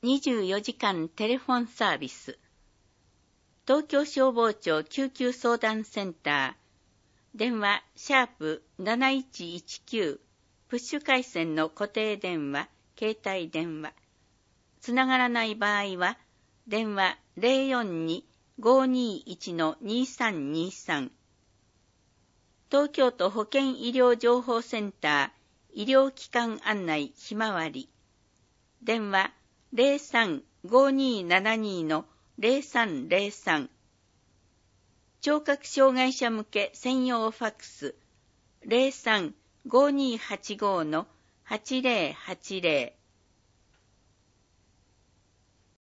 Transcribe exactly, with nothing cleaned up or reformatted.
にじゅうよじかんテレフォンサービス。東京消防庁救急相談センター。電話、シャープなないちいちきゅう。プッシュ回線の固定電話、携帯電話。つながらない場合は、電話 ゼロよんに ごーにーいち のにさんにさん。東京都保健医療情報センター、医療機関案内ひまわり。電話ゼロさん ごーにーななに のゼロさんゼロさん。聴覚障害者向け専用ファックスゼロさん ごーにーはちご のはちゼロはちゼロ。